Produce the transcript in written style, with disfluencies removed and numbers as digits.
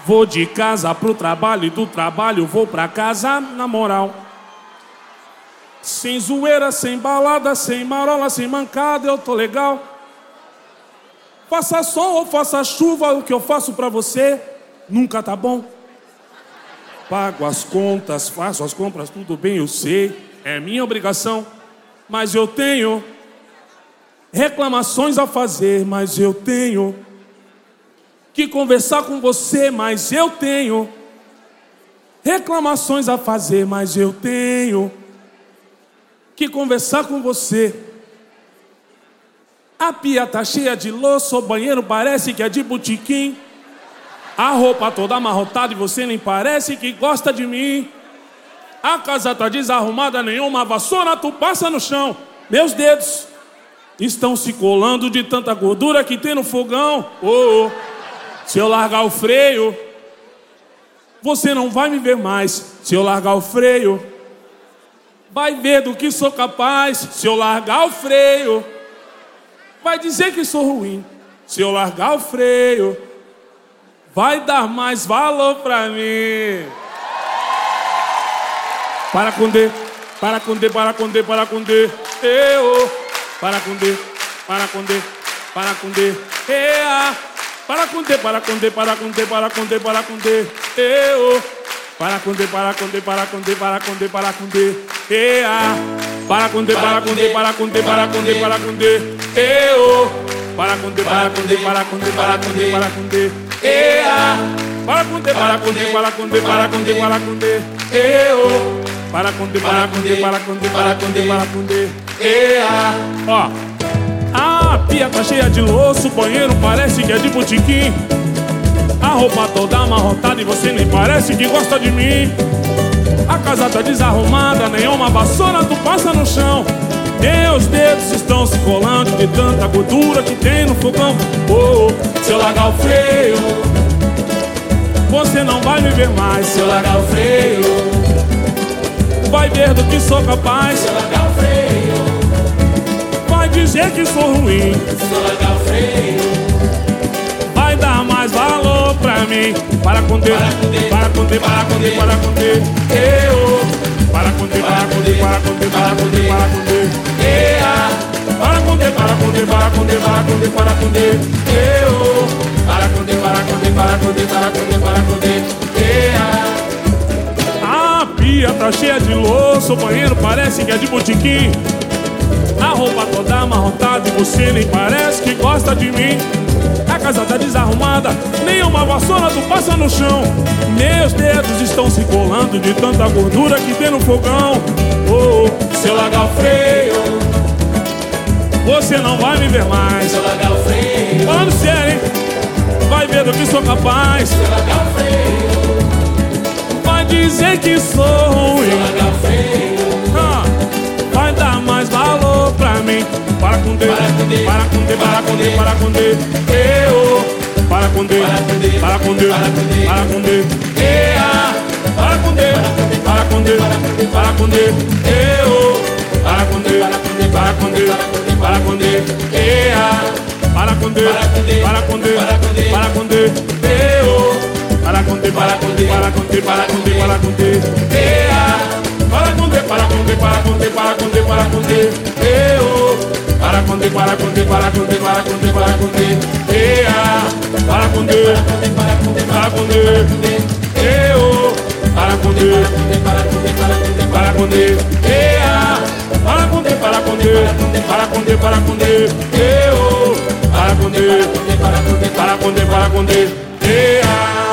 Vou de casa pro trabalho e do trabalho vou pra casa na moral. Sem zoeira, sem balada, sem marola, sem mancada, eu tô legal. Faça sol ou faça chuva, o que eu faço pra você nunca tá bom. Pago as contas, faço as compras, tudo bem, eu sei, é minha obrigação. Mas eu tenho reclamações a fazer, mas eu tenho que conversar com você, mas eu tenho reclamações a fazer, mas eu tenho que conversar com você. A pia tá cheia de louça, o banheiro parece que é de botequim. A roupa toda amarrotada e você nem parece que gosta de mim. A casa tá desarrumada, nenhuma vassoura tu passa no chão. Meus dedos estão se colando de tanta gordura que tem no fogão. Oh, oh. Se eu largar o freio, você não vai me ver mais. Se eu largar o freio, vai ver do que sou capaz. Se eu largar o freio, vai dizer que sou ruim. Se eu largar o freio, vai dar mais valor pra mim. Para com D, para com D, para com D, para com D. Eu, para com D, para com D, para com D. Para com D, para com D, para com D, para com D, para com D. Eu, para com D, para com D, para com D, para com D, para com D. Para com D, para com D, para com D, para com D, para com D. Eu, para com D, para com D, para com D, para com D, para com D. Para com D, para com D, para com D, para com D, para com D. Eu, para com D, para com D, para com D, para com D, para com D. Ó. A pia tá cheia de louça, o banheiro parece que é de botequim. A roupa toda amarrotada e você nem parece que gosta de mim. A casa tá desarrumada, nenhuma vassoura tu passa no chão. Meus dedos estão se colando de tanta gordura que tem no fogão. Oh, se eu largar o freio, você não vai me ver mais. Se eu largar o freio, vai ver do que sou capaz. Se eu largar o freio, vai dizer que sou ruim. Se eu largar o freio, vai dar mais valor pra mim. Para com D, para com D, para com D, para com D. Eu, para com D, para com D, para com D, para com D, para com D. Para com D, para com D, para com D, para com D, para com D. Eu, para com D, para com D, para com D, para com D, para com D. A pia tá cheia de louça, o banheiro parece que é de botequim. A roupa toda amarrotada e você nem parece que gosta de mim. A casa tá desarrumada, nenhuma vassoura tu passa no chão. Meus dedos estão se colando de tanta gordura que tem no fogão. Oh, se eu largar o freio, você não vai me ver mais. Se eu largar o freio, falando sério, hein? Vai ver do que sou capaz. Se eu largar o freio, vai dizer que sou ruim. Se eu largar o freio, vai dar mais valor pra mim. Para com D, para com D, para com D, para com D. Eu, para com D, para com D, para com D. Para com D, para com D, para com D. Eu, para com D, para com D, para com D. Para com D, para com D, para com D. Eu, para com D, para com D, para com D, para com D, para com D. Para com D, para com D, para com D, para com D, para com D. Eu, para com D, para com D, para com D, para com D, para com D. Para com D, para com D, para com D. Eu, para com D, para com D, para com D. Para com D, para com D, para com D, para com D. Eu, para com D, para com D, para com D, para com D.